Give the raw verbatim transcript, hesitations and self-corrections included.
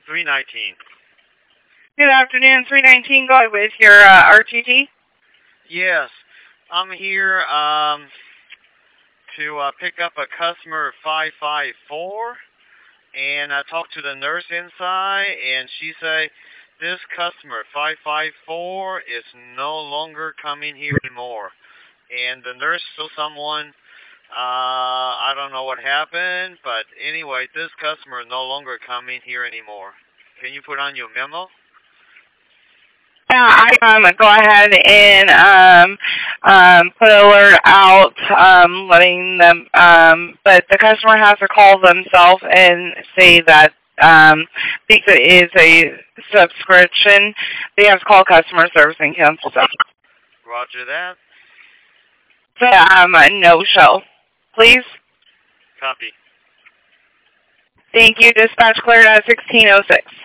three nineteen. Good afternoon, three nineteen. Go ahead with your uh, R T T. Yes, I'm here um, to uh, pick up a customer five five four, and I talked to the nurse inside, and she said this customer five five four is no longer coming here anymore. And the nurse told someone, uh, I don't know what happened, but anyway, this customer is no longer coming here anymore. Can you put on your memo? Yeah, I um go ahead and um um put an alert out, um letting them um but the customer has to call themselves and say that um because it is a subscription, they have to call customer service and cancel that. Roger that. So um a no show. Please. Copy. Thank you. Dispatch cleared at sixteen oh six.